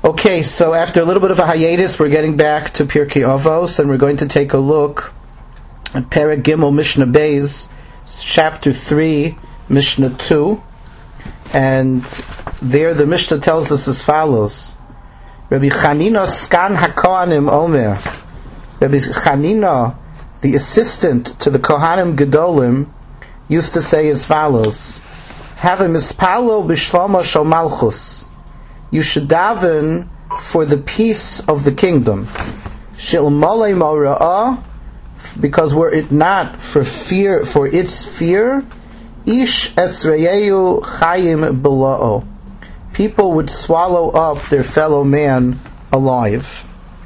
Okay, so after a little bit of a hiatus, we're getting back to Pirkei Avos, and we're going to take a look at Perek Gimel Mishnah Beis, chapter 3, Mishnah 2, and there the Mishnah tells us as follows: Rabbi Chanina Skan HaKohanim Omer. Rabbi Chanina, the assistant to the Kohanim Gedolim, used to say as follows: Have a mispalo b'shlomo shel malchus. You should daven for the peace of the kingdom. Shel molei mora'ah, because were it not for its fear, ish esreyehu chayim bela'o. People would swallow up their fellow man alive.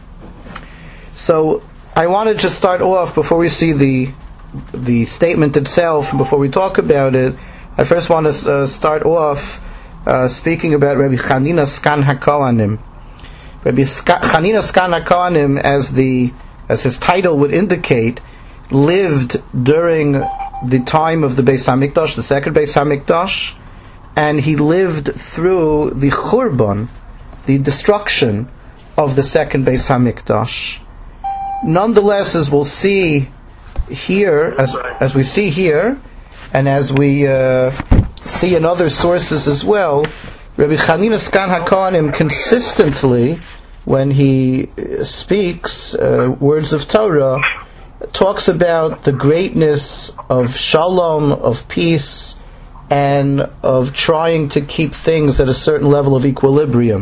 So I want to just start off, before we see the statement itself, before we talk about it, I first want to start off speaking about Rabbi Chanina Skan HaKohanim. Rabbi Chanina Skan HaKohanim, as his title would indicate, lived during the time of the Beis HaMikdash, the second Beis HaMikdash, and he lived through the Churban, the destruction of the second Beis HaMikdash. Nonetheless, as we'll see here, as we see here, and as we see in other sources as well, Rabbi Chanina Skan HaKohanim consistently, when he speaks words of Torah, talks about the greatness of shalom, of peace, and of trying to keep things at a certain level of equilibrium.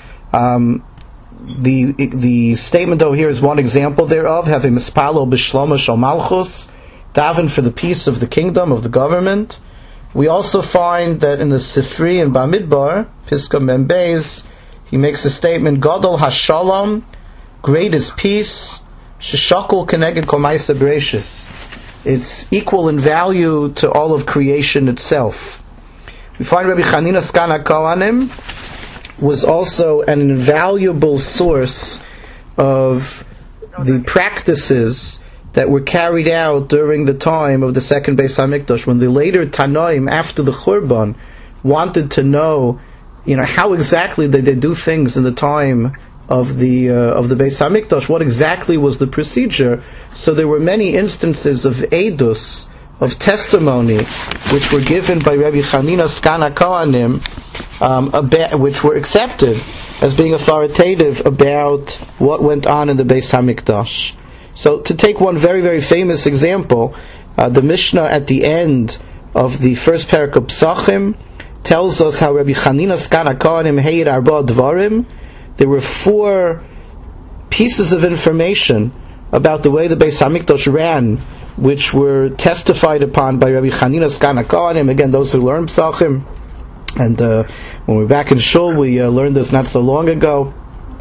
The statement over here is one example thereof, having mispalo b'shlomo shel malchus, daven for the peace of the kingdom, of the government. We also find that in the Sifri and Bamidbar, Piska Mem Beis, he makes a statement, Gadol HaShalom, great is peace, Sheshakol Keneged Kol Ma'aseh Bereishis. It's equal in value to all of creation itself. We find Rabbi Chanina Skan HaKohanim was also an invaluable source of the practices that were carried out during the time of the second Beis HaMikdash, when the later Tanoim, after the Churban, wanted to know, how exactly did they do things in the time of the Beis HaMikdash, what exactly was the procedure. So there were many instances of edus, of testimony, which were given by Rabbi Chanina Skan HaKohanim, which were accepted as being authoritative about what went on in the Beis HaMikdash. So to take one very, very famous example, the Mishnah at the end of the first parak of Psachim tells us how Rabbi Chanina Skan HaKohanim Heir Arba Dvarim. There were 4 pieces of information about the way the Beis HaMikdash ran, which were testified upon by Rabbi Chanina Skan HaKohanim. Again, those who learn Psachim, and when we're back in Shul, we learned this not so long ago.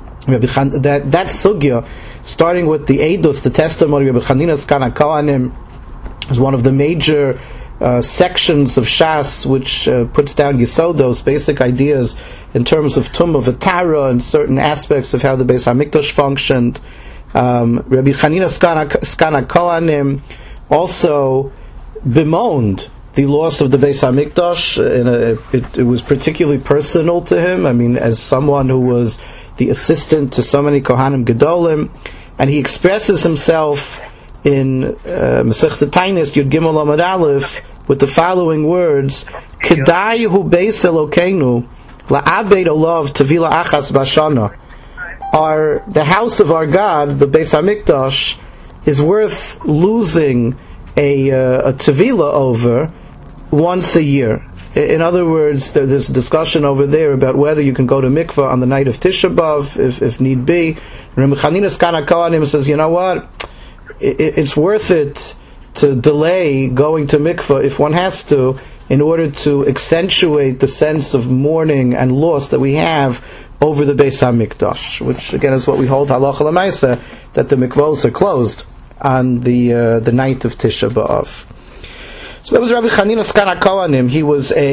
That sugya, starting with the edus, the testimony of Rabbi Chanina Skan HaKohanim, is one of the major sections of Shas, which puts down Yisodos, basic ideas in terms of Tumah V'Tara and certain aspects of how the Beis HaMikdash functioned. Rabbi Chanina Skan HaKohanim also bemoaned the loss of the Beis HaMikdash. It was particularly personal to him. I mean, as someone who was the assistant to so many Kohanim Gedolim, and he expresses himself in Masechta Tainis Yud Gimel Amud Aleph with the following words: Kedai hu beis Elokeinu la'abed olav tevila achas bashana. The house of our God, the Beis HaMikdash, is worth losing a tevila over once a year. In other words, there's a discussion over there about whether you can go to mikvah on the night of Tisha B'Av, if need be. And Rabbi Chanina Skan HaKohanim says, you know what? It's worth it to delay going to mikvah if one has to, in order to accentuate the sense of mourning and loss that we have over the Beis HaMikdash, which again is what we hold halacha l'maaseh, that the mikvahs are closed on the night of Tisha B'Av. So that was Rabbi Chanina Skan HaKohanim. He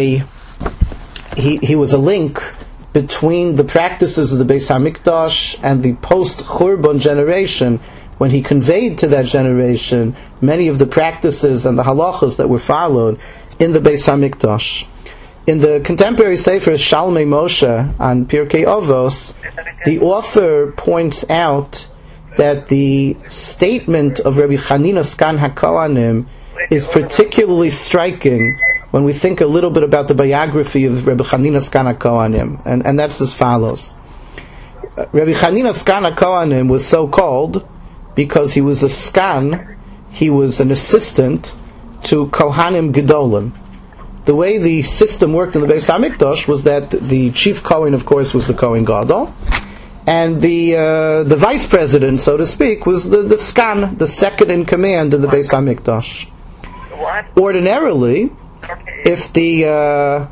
was a link between the practices of the Beis HaMikdash and the post-Churban generation, when he conveyed to that generation many of the practices and the halachas that were followed in the Beis HaMikdash. In the contemporary Sefer Shalmei Moshe on Pirkei Avos, the author points out that the statement of Rabbi Chanina Skan HaKohanim is particularly striking when we think a little bit about the biography of Rabbi Chanina Skan HaKohanim, and that's as follows. Rabbi Chanina Skan HaKohanim was so called because he was a skan, he was an assistant to Kohanim Gedolim. The way the system worked in the Beis HaMikdash was that the chief Kohen, of course, was the Kohen Gadol, and the vice president, so to speak, was the skan, the second in command in the Beis HaMikdash. Ordinarily, if the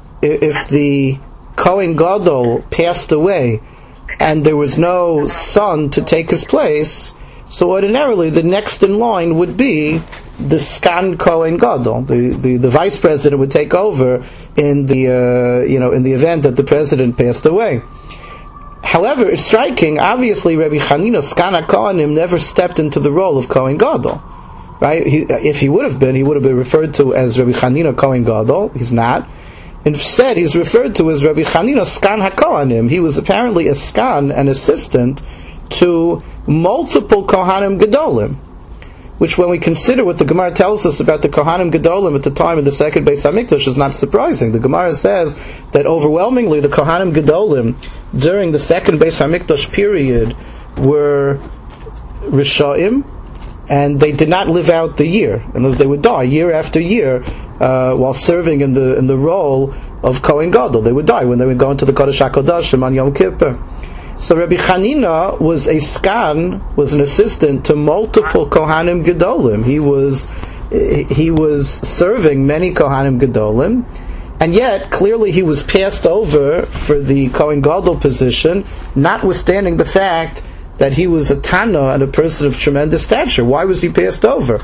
Kohen Gadol passed away and there was no son to take his place, so ordinarily the next in line would be the Skan Kohen Gadol. The vice president would take over in the in the event that the president passed away. However, it's striking. Obviously, Rabbi Chanina Skan HaKohanim never stepped into the role of Kohen Gadol. Right? If he would have been referred to as Rabbi Chanina Kohen Gadol. He's not. Instead, he's referred to as Rabbi Chanina Skan HaKohanim. He was apparently a skan, an assistant to multiple Kohanim Gedolim, which when we consider what the Gemara tells us about the Kohanim Gedolim at the time of the second Beis HaMikdash is not surprising. The Gemara says that overwhelmingly the Kohanim Gedolim during the second Beis HaMikdash period were Rishaim, and they did not live out the year. In other words, they would die year after year while serving in the role of Kohen Gadol. They would die when they would go into the Kodesh HaKodashim on Yom Kippur. So Rabbi Chanina was a skan, was an assistant to multiple Kohanim Gedolim. He was serving many Kohanim Gedolim, and yet clearly he was passed over for the Kohen Gadol position, notwithstanding the fact that he was a Tana and a person of tremendous stature. Why was he passed over?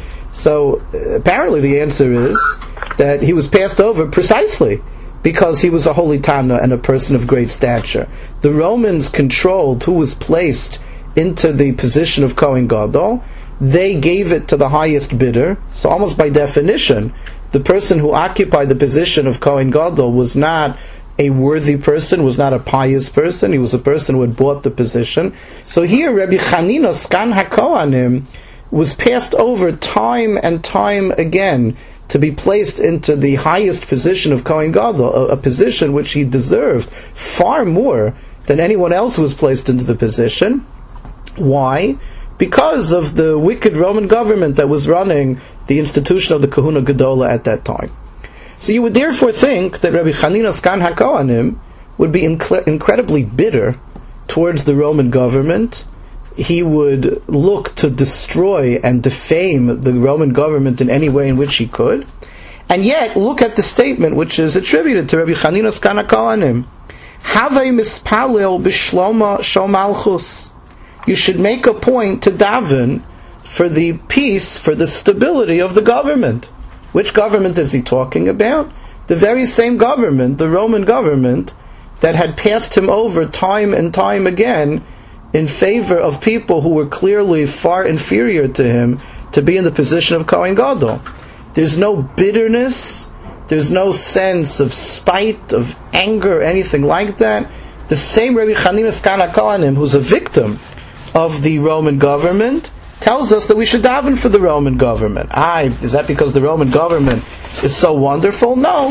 So apparently the answer is that he was passed over precisely because he was a holy Tana and a person of great stature. The Romans controlled who was placed into the position of Kohen Gadol. They gave it to the highest bidder. So almost by definition, the person who occupied the position of Kohen Gadol was not a worthy person, was not a pious person. He was a person who had bought the position. So here Rabbi Chanina Skan HaKohanim was passed over time and time again to be placed into the highest position of Kohen Gadol, a position which he deserved far more than anyone else who was placed into the position. Why? Because of the wicked Roman government that was running the institution of the Kahuna Gedola at that time. So you would therefore think that Rabbi Chanina Skan HaKohanim would be incredibly bitter towards the Roman government. He would look to destroy and defame the Roman government in any way in which he could. And yet, look at the statement which is attributed to Rabbi Chanina Skan HaKohanim. Havei mispalel b'shloma shel malchus. You should make a point to daven for the peace, for the stability of the government. Which government is he talking about? The very same government, the Roman government, that had passed him over time and time again in favor of people who were clearly far inferior to him to be in the position of Kohen Gadol. There's no bitterness, there's no sense of spite, of anger, anything like that. The same Rabbi Chanina Skan HaKohanim, who's a victim of the Roman government, tells us that we should daven for the Roman government. Is that because the Roman government is so wonderful? No.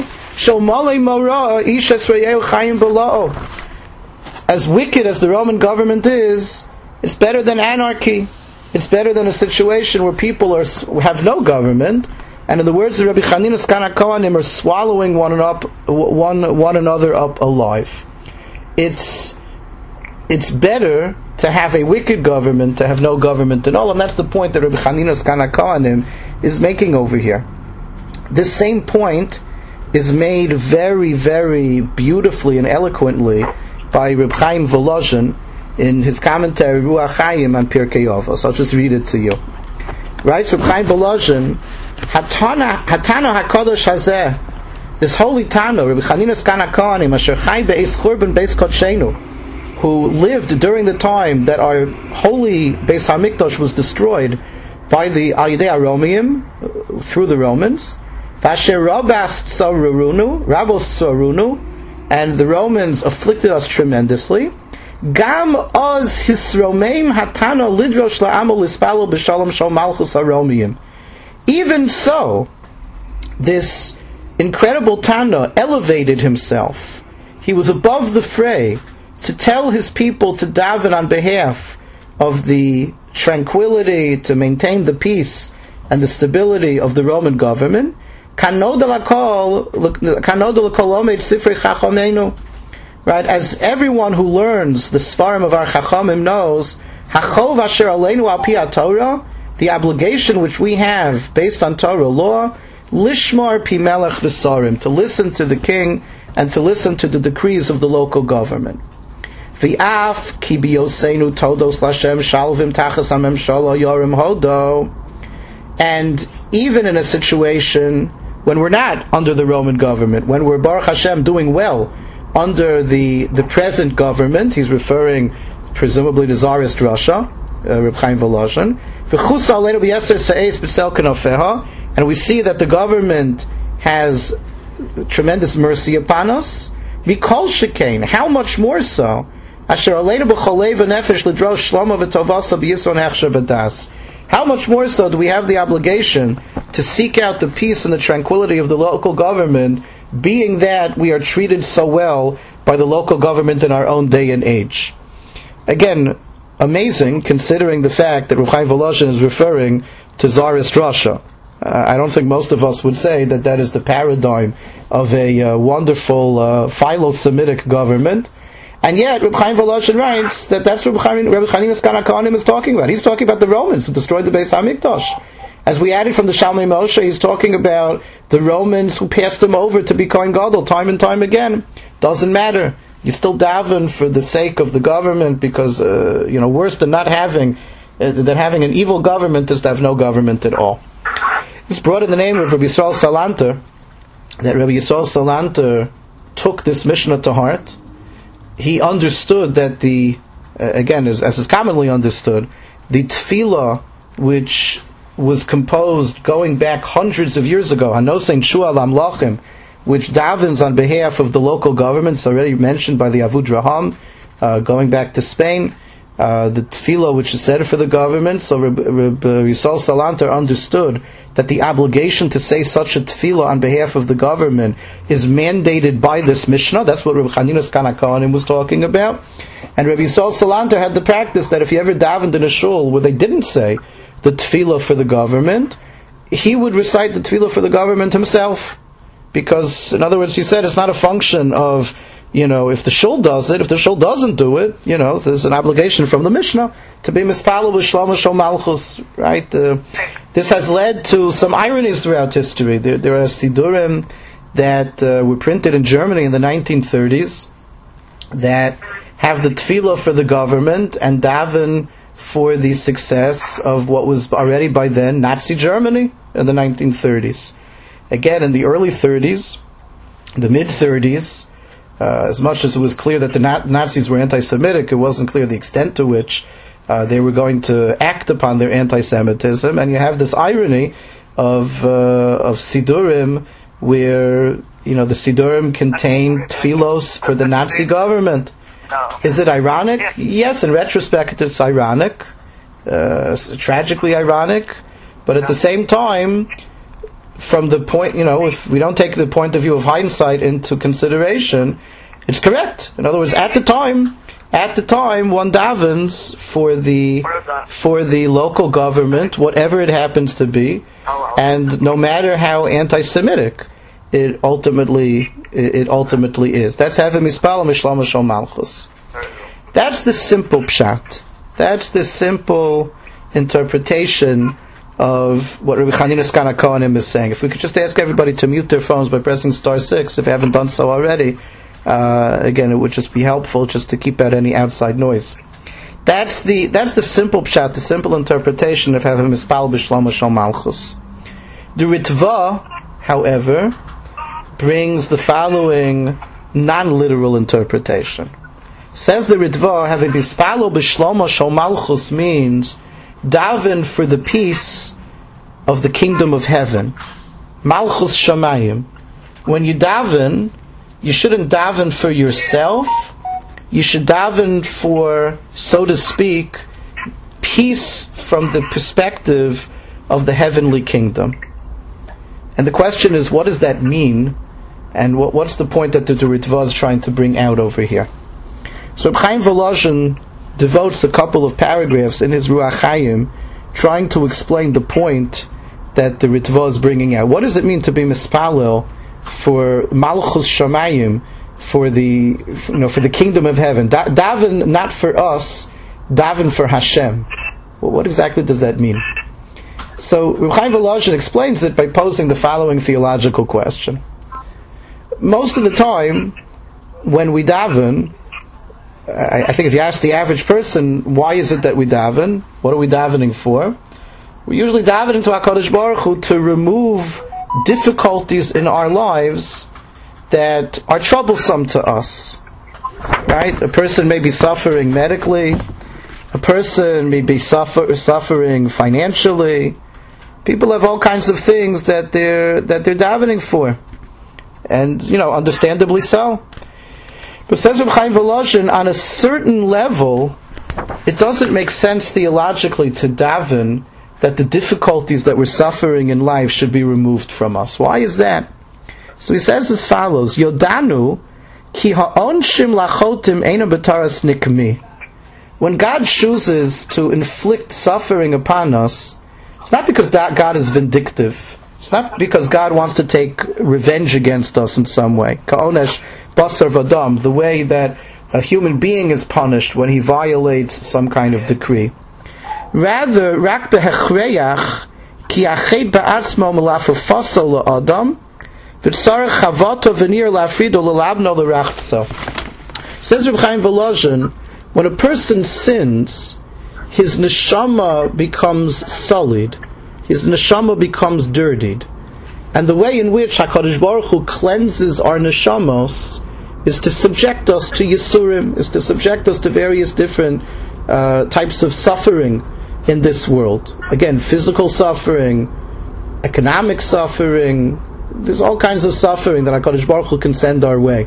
As wicked as the Roman government is, it's better than anarchy. It's better than a situation where people have no government, and in the words of Rabbi Chanina Skan HaKohanim, are swallowing one another up alive. It's better to have a wicked government, to have no government at all, and that's the point that Rabbi Chanina Skan HaKohanim is making over here. This same point is made very, very beautifully and eloquently by Reb Chaim Volozhin in his commentary Ruach Chaim on Pirkei Avos. I'll just read it to you. Right, Reb Chaim Volozhin, Hatana HaKadosh Hazeh, this holy Tana, Reb Chanina Skan HaKohanim, Asher Chai Be'ez Churban Be'ez Kodshenu, who lived during the time that our holy Beis HaMikdash was destroyed by the Ayidei HaRomim, through the Romans, Vasher Rabas Rabos Tsarunu, and the Romans afflicted us tremendously. Gam oz hisromeim hatano lidrosh la'amo lispalo b'shalom shal malchus aromiyim. Even so, this incredible Tana elevated himself. He was above the fray to tell his people to daven on behalf of the tranquility, to maintain the peace and the stability of the Roman government. Right, as everyone who learns the Sfarim of our Chachamim knows, Hachov asher aleinu al pi Torah, the obligation which we have based on Torah law, lishmar pi melech v'sarim, to listen to the king and to listen to the decrees of the local government. V'af ki biyoseinu todos lashem shalvim tachas hamemshala yorim hodo. And even in a situation when we're not under the Roman government, when we're Baruch Hashem doing well under the present government, he's referring presumably to Tsarist Russia, Reb Chaim Volozhin, and we see that the government has tremendous mercy upon us. Mikol shekain, how much more so? How much more so do we have the obligation to seek out the peace and the tranquility of the local government, being that we are treated so well by the local government in our own day and age? Again, amazing, considering the fact that Reb Chaim Volozhin is referring to Tsarist Russia. I don't think most of us would say that that is the paradigm of a wonderful philo-Semitic government. And yet, Reb Chaim Volozhin writes that that's what Reb Chanina Skana is talking about. He's talking about the Romans who destroyed the Beis HaMikdash. As we added from the Shalmei Moshe, he's talking about the Romans who passed him over to be Kohen Gadol time and time again. Doesn't matter. You still daven for the sake of the government, because worse than not having than having an evil government is to have no government at all. It's brought in the name of Rabbi Yisrael Salanter that Rabbi Yisrael Salanter took this Mishnah to heart. He understood that again, as is commonly understood, the tefillah which was composed going back hundreds of years ago, Hanosein Shua Lamlachim, which davens on behalf of the local governments, already mentioned by the Avud Raham, going back to Spain, the tefillah which is said for the government. So Reb Yisrael Salanter understood that the obligation to say such a tefillah on behalf of the government is mandated by this Mishnah. That's what Reb Chanina Skana Kohanim was talking about. And Reb Yisrael Salanter had the practice that if he ever davened in a shul where they didn't say the tefillah for the government, he would recite the tefillah for the government himself. Because, in other words, he said it's not a function of, if the shul does it, if the shul doesn't do it, there's an obligation from the Mishnah to be mispalel b'shlomo shel malchus, right? This has led to some ironies throughout history. There are sidurim that were printed in Germany in the 1930s that have the tefillah for the government and daven for the success of what was already by then Nazi Germany in the 1930s. Again, in the early 30s, the mid-30s, as much as it was clear that the Nazis were anti-Semitic, it wasn't clear the extent to which they were going to act upon their anti-Semitism. And you have this irony of Sidurim, where the Sidurim contain tefillos for the Nazi government. Is it ironic? Yes, in retrospect, it's ironic, tragically ironic, but at the same time, from the point, if we don't take the point of view of hindsight into consideration, it's correct. In other words, at the time, one davens for the local government, whatever it happens to be, and no matter how anti-Semitic it ultimately is. That's having mispal mishlam shel malchus. That's the simple pshat. That's the simple interpretation of what Rabbi Chanina Skana Kohanim is saying. If we could just ask everybody to mute their phones by pressing *6, if you haven't done so already, again, it would just be helpful just to keep out any outside noise. That's the simple pshat, the simple interpretation of having mispal b'shlomo shel malchus. The Ritva, however, brings the following non-literal interpretation. Says the Ritva, having mispal b'shlomo shel malchus means daven for the peace of the kingdom of heaven. Malchus Shamayim. When you daven, you shouldn't daven for yourself, you should daven for, so to speak, peace from the perspective of the heavenly kingdom. And the question is, what does that mean? And what's the point that the Ritva is trying to bring out over here? So Reb Chaim Volozhin devotes a couple of paragraphs in his Ruach Chaim trying to explain the point that the Ritva is bringing out. What does it mean to be mispalel for Malchus Shamayim, for the kingdom of heaven? Daven not for us, daven for Hashem. Well, what exactly does that mean? So Reb Chaim Volozhin explains it by posing the following theological question. Most of the time, when we daven, I think if you ask the average person, why is it that we daven? What are we davening for? We're usually davening to HaKadosh Baruch Hu to remove difficulties in our lives that are troublesome to us. Right? A person may be suffering medically. A person may be suffering financially. People have all kinds of things that they're davening for. And, understandably so. But says Reb Chaim Volozhin, on a certain level, it doesn't make sense theologically to daven that the difficulties that we're suffering in life should be removed from us. Why is that? So he says as follows, Yodanu ki ha'onshim lachotim eina b'taras nikmi. When God chooses to inflict suffering upon us, it's not because God is vindictive. It's not because God wants to take revenge against us in some way. Ka'onesh basar v'adam, the way that a human being is punished when he violates some kind of decree. Rather, rak behechreyach ki achet ba'atzmo melafafasol la'adam v'tzarech chavato v'nir la'afrido l'labno l'rachzo. Says Reb Chaim Volozhin, when a person sins, his neshama becomes sullied. His neshama becomes dirtied. And the way in which HaKadosh Baruch Hu cleanses our neshamos is to subject us to Yisurim, is to subject us to various different types of suffering in this world. Again, physical suffering, economic suffering, there's all kinds of suffering that HaKadosh Baruch Hu can send our way.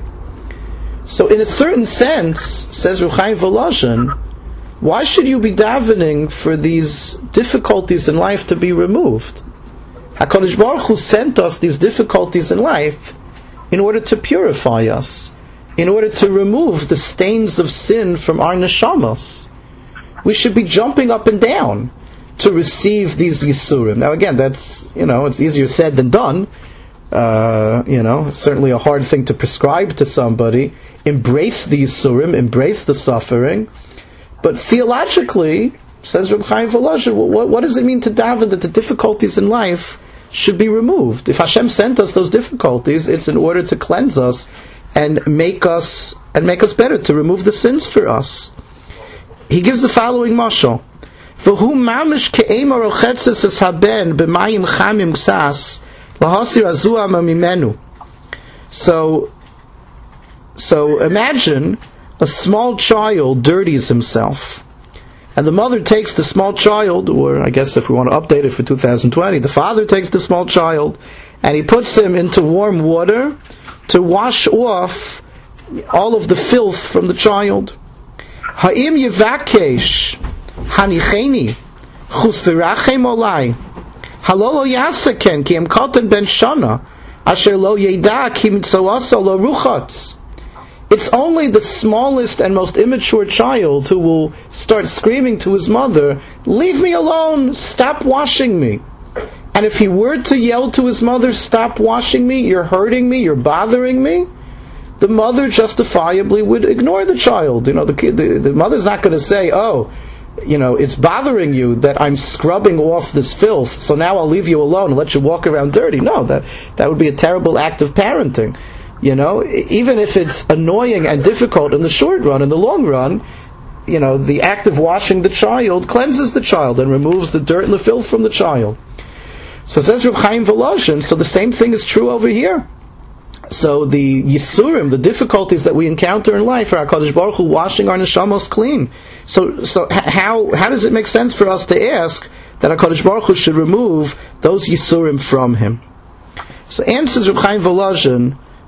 So in a certain sense, says Reb Chaim Volozhin, why should you be davening for these difficulties in life to be removed? HaKadosh Baruch Hu sent us these difficulties in life in order to purify us, in order to remove the stains of sin from our neshamos. We should be jumping up and down to receive these Yisurim. Now again, that's, it's easier said than done. It's certainly a hard thing to prescribe to somebody. Embrace the Yisurim, embrace the suffering. But theologically, says Reb Chaim Volozhin, what does it mean to daven that the difficulties in life should be removed? If Hashem sent us those difficulties, it's in order to cleanse us and make us better, to remove the sins for us. He gives the following mashal: V'hu mamish ke'ema rochetzes es haben b'mayim chamim ksas lahasir azuam mimenu. So imagine a small child dirties himself, and the mother takes the small child, or I guess if we want to update it for 2020, the father takes the small child and he puts him into warm water to wash off all of the filth from the child. Ha'im yivakesh hanicheni chus v'rachem olai halolo yasaken ki em katan ben shana asher lo yeda ki mitzoaso lo ruchatz. It's only the smallest and most immature child who will start screaming to his mother, "Leave me alone, stop washing me." And if he were to yell to his mother, "Stop washing me, you're hurting me, you're bothering me," the mother justifiably would ignore the child. The mother's not going to say, it's bothering you that I'm scrubbing off this filth, so now I'll leave you alone and let you walk around dirty. No, that would be a terrible act of parenting. Even if it's annoying and difficult in the short run, in the long run, the act of washing the child cleanses the child and removes the dirt and the filth from the child. So says Reb Chaim Volozhin, so the same thing is true over here. So the Yisurim, the difficulties that we encounter in life, are HaKadosh Baruch Hu washing our neshamos clean. So how does it make sense for us to ask that HaKadosh Baruch Hu should remove those Yisurim from him? So answers Reb Chaim Volozhin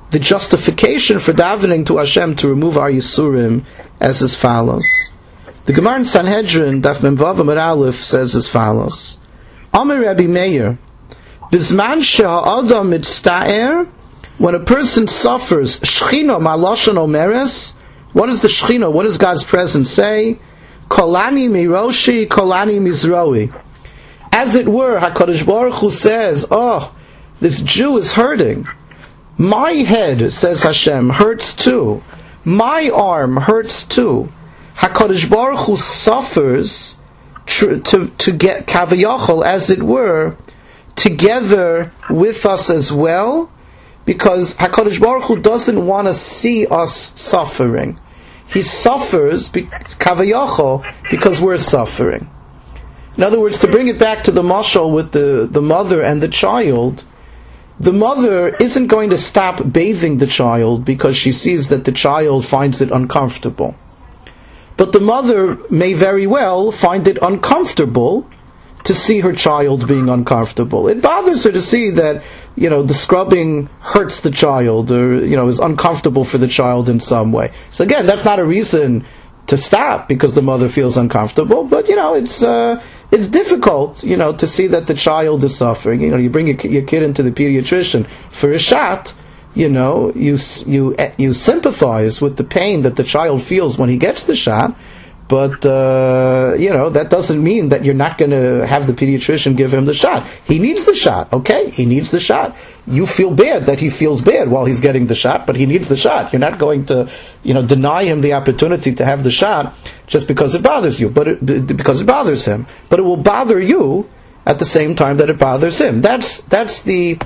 the justification for davening to Hashem to remove our Yisurim as follows. The Gemara in Sanhedrin, Daf Mem Vav Amud Aleph, says as follows. Amar Rabbi Meir, Bizman she'ha'adam mitzta'er, when a person suffers, Shechina maloshan omeres, what is the Shechina? What does God's presence say? Kolani miroshi, kolani mizroi. As it were, HaKadosh Baruch Hu says, oh, this Jew is hurting. My head, says Hashem, hurts too. My arm hurts too. HaKadosh Baruch Hu suffers to get kavayachol, as it were, together with us as well, because HaKadosh Baruch Hu doesn't want to see us suffering. He suffers, kavayachol, because we're suffering. In other words, to bring it back to the mashal with the mother and the child, the mother isn't going to stop bathing the child because she sees that the child finds it uncomfortable. But the mother may very well find it uncomfortable to see her child being uncomfortable. It bothers her to see that, the scrubbing hurts the child, or, is uncomfortable for the child in some way. So again, that's not a reason to stop because the mother feels uncomfortable, but, it's difficult, to see that the child is suffering. You bring your kid into the pediatrician for a shot, you sympathize with the pain that the child feels when he gets the shot, but that doesn't mean that you're not going to have the pediatrician give him the shot. He needs the shot, okay? He needs the shot. You feel bad that he feels bad while he's getting the shot, but he needs the shot. You're not going to, deny him the opportunity to have the shot just because it bothers you, because it bothers him. But it will bother you at the same time that it bothers him. That's what Chaim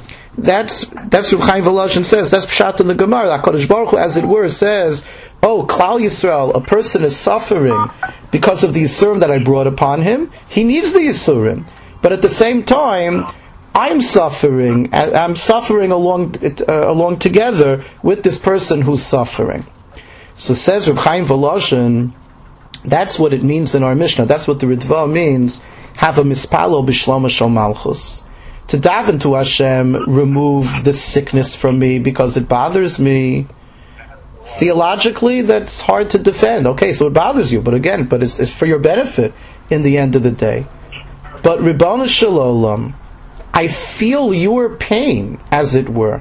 Volozhin says. That's pshat in the Gemara. HaKadosh Baruch Hu, as it were, says, oh, Klal Yisrael, a person is suffering because of the Yisurim that I brought upon him. He needs the Yisurim. But at the same time, I'm suffering along together with this person who's suffering. So says Reb Chaim Volozhin, that's what it means in our Mishnah. That's what the Ritva means. Have a mispalo b'shlomo shel malchus. To daven to Hashem, remove this sickness from me because it bothers me. Theologically, that's hard to defend. Okay, so it bothers you, but it's for your benefit in the end of the day. But Ribono Shel Olam, I feel your pain, as it were.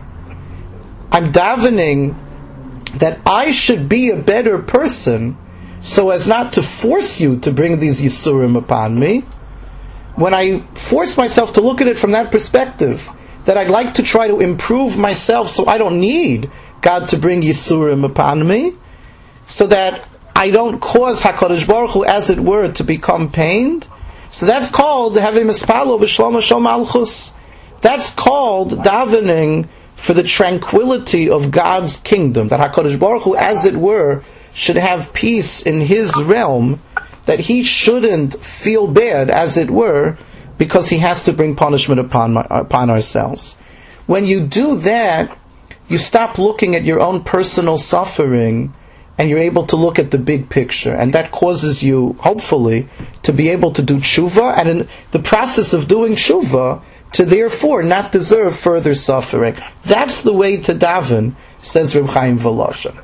I'm davening that I should be a better person so as not to force you to bring these Yisurim upon me. When I force myself to look at it from that perspective, that I'd like to try to improve myself so I don't need God to bring Yisurim upon me, so that I don't cause HaKadosh Baruch Hu, as it were, to become pained. So that's called having mispalo b'shlomo shel malchus. That's called davening for the tranquility of God's kingdom, that HaKadosh Baruch Hu, as it were, should have peace in His realm, that He shouldn't feel bad, as it were, because He has to bring punishment upon ourselves. When you do that, you stop looking at your own personal suffering, and you're able to look at the big picture, and that causes you, hopefully, to be able to do tshuva, and in the process of doing tshuva, to therefore not deserve further suffering. That's the way to daven, says Reb Chaim Volozhin.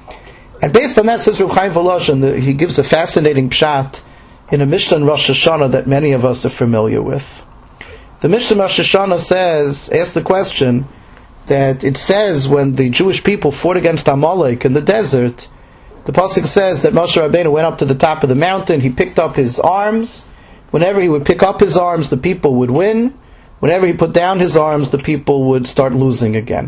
And based on that, says Reb Chaim Volozhin, he gives a fascinating pshat in a Mishnah in Rosh Hashanah that many of us are familiar with. The Mishnah in Rosh Hashanah asks the question, that it says when the Jewish people fought against Amalek in the desert, the pasuk says that Moshe Rabbeinu went up to the top of the mountain, he picked up his arms. Whenever he would pick up his arms, the people would win. Whenever he put down his arms, the people would start losing again.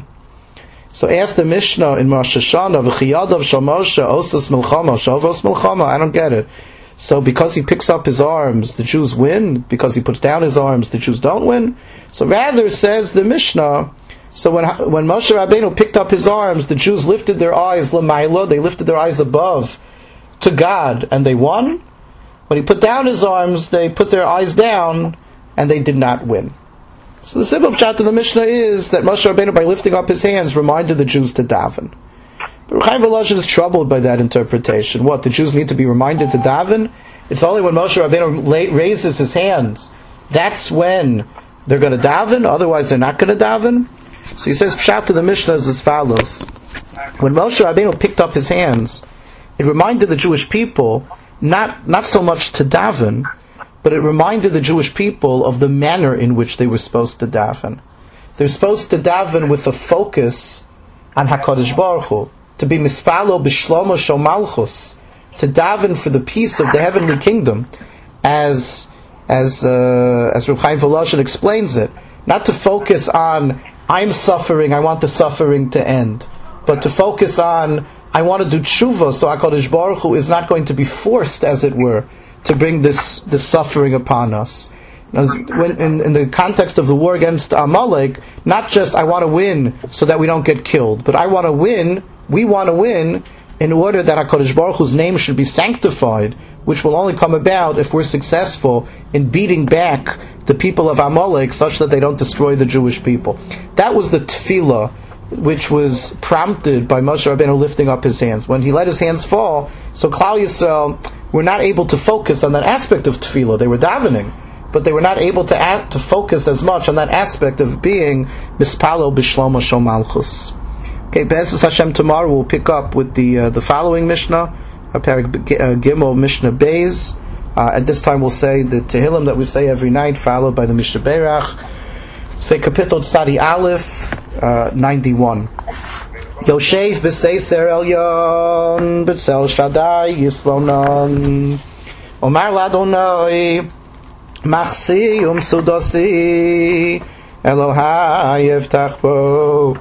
So ask the Mishnah in Rosh Hashanah, V'chiyadav shel Moshe osas milchama, shavos milchama. I don't get it. So because he picks up his arms, the Jews win. Because he puts down his arms, the Jews don't win. So rather, says the Mishnah, so when Moshe Rabbeinu picked up his arms, the Jews lifted their eyes l'mayla, they lifted their eyes above to God, and they won. When he put down his arms, they put their eyes down, and they did not win. So the simple pshat of the Mishnah is that Moshe Rabbeinu, by lifting up his hands, reminded the Jews to daven. But Chaim Volozhin is troubled by that interpretation. What, the Jews need to be reminded to daven? It's only when Moshe Rabbeinu raises his hands, that's when they're going to daven, otherwise they're not going to daven. So he says, Pshat to the Mishnah is as follows. When Moshe Rabbeinu picked up his hands, it reminded the Jewish people, not so much to daven, but it reminded the Jewish people of the manner in which they were supposed to daven. They're supposed to daven with a focus on HaKadosh Baruch Hu, to be mispalo b'shlomo shel malchus, to daven for the peace of the heavenly kingdom, as Reb Chaim Volozhin explains it, not to focus on I'm suffering, I want the suffering to end, but to focus on I want to do tshuva, so HaKadosh Baruch Hu is not going to be forced, as it were, to bring this suffering upon us. When, in the context of the war against Amalek, not just I want to win so that we don't get killed, but I want to win, we want to win in order that HaKadosh Baruch Hu's name should be sanctified, which will only come about if we're successful in beating back the people of Amalek such that they don't destroy the Jewish people. That was the tefillah which was prompted by Moshe Rabbeinu lifting up his hands. When he let his hands fall, so Klal Yisrael were not able to focus on that aspect of tefillah. They were davening, but they were not able to focus as much on that aspect of being mispalo b'shlomo shel malchus. Okay, Be'ezus Hashem, tomorrow we'll pick up with the following Mishnah, Perek Gimel Mishnah Beis. At this time we'll say the Tehillim that we say every night, followed by the Mishnah Berach. Say Kapitel Tzadi Aleph, 91. Yoshev b'seiser elyon, b'tzel Shaddai yislonon. Omar ladonai, machsi umsudosi, Elohai yeftach bo.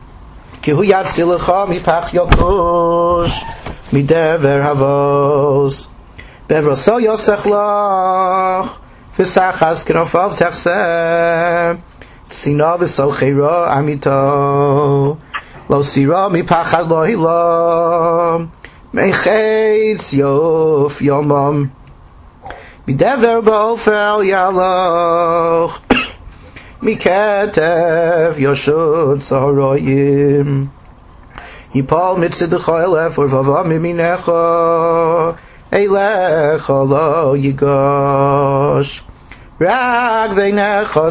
Ki hu yavzilecha mipach yokush, midever havos. Bevroso yosech lach, v'sachas k'nofav techseh. Ksina v'socheira amito, lo sira mipachad lo hilam, mechetz yof yomam, midever ba'ofel yaloch, miketev yoshud zaharoyim, yipol mitzidecha elef urvava miminecha, eilecha lo yigosh, Rag veinecha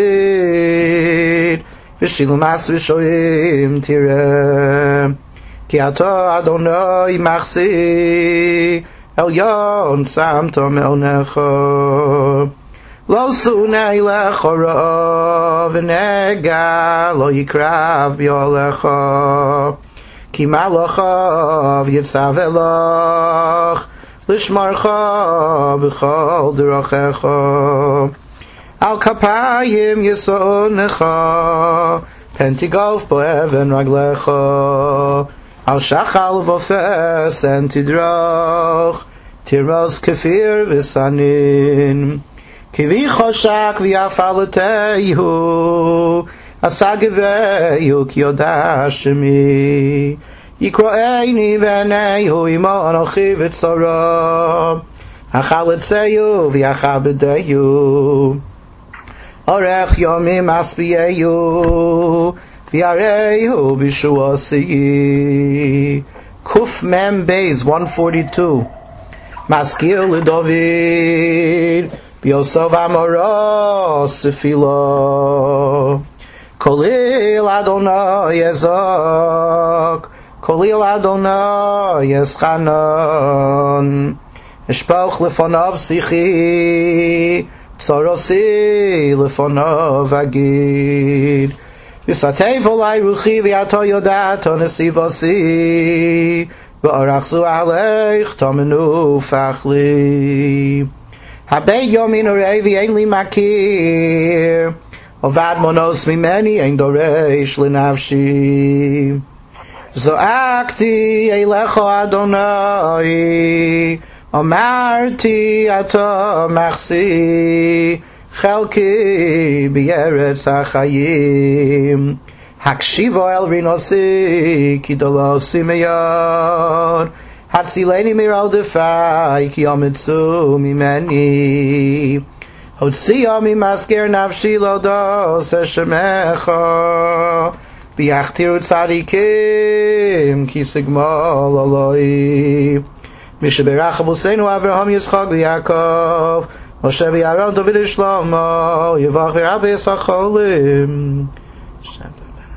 sabid, v'shilu mas v'shoim tireh, ki ato Adonai machsi, elyon samto me'onecha, lo sunei lecha ra, v'nega lo yikrav b'yolecha, ki malachav yitzav elach, Lishmarcha b'chol d'rachecha, al kapayim yisonecha, pentigov bo'even raglecha, al shachal v'ofes en tidrach, tirmos kefir v'sanin, kivi choshak v'yafaleteyu, asageveyu kyodashemi, Yikro'eini v'nehu imo anochi v'tzara, Achaletzeyu v'yachabedeyu, Orech yomim asbiyeyu, V'yareyu b'shuasiyi. Kuf Mem Beis 142. Maskil l'David, B'yosov amoros sefilo, Kolil Adonai ezok, Kolil Adonai Yeschanan, Eshpoch lefonav sichi, Psorosi lefonav agid, V'satei volai ruchi v'yato yodato nesivasi, V'arachzu aleich tomenu fachli, Habei yomin urei v'yein li makir, Ovad monos mimeni ein doresh lenavshi, Zo'akti eilecho Adonai, Amarti ato machsi, Chelki b'yeretz hachayim, Hakshivo el rinosi, Kidolo simeyod, Hatsileni miral defai, Ki omitzu mimeni, Hotziya mimasker nafshi lodos eshemecha, B'yachtiru tzadikim, ki sigmal aloi. Misha berach avuseinu Avraham Yitzchak v'Yakov, Moshe v'Aaron David Shlomo, Yivach v'Rabbi Yisacholim.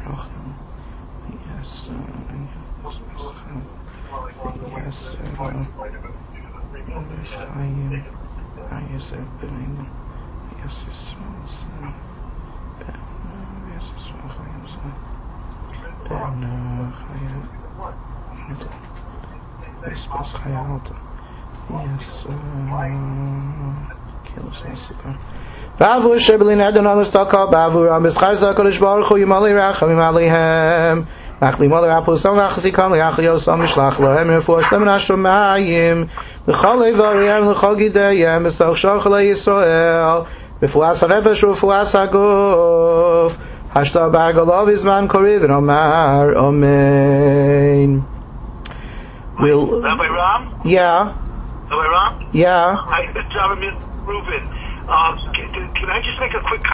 Bavu Sherbelin Adon Alistaka Bavu Rambischaisa Kodesh Baruch Hu Yimali Rachamim Alehem Achli Mother Apostol Nachzikan Liachio Sam Mishlach Lohem Refuah Shlem Nashtomayim L'chol Evariyam L'chol Gideyam B'soch Shochalei Yisrael Refuah Sanefesh Refuah Saguf Hashta B'Agalov Izman Koriv and Omar Amen. Rabbi Ram? Yeah. Rabbi Ram? Yeah. Hi, it's Reuben. Can I just make a quick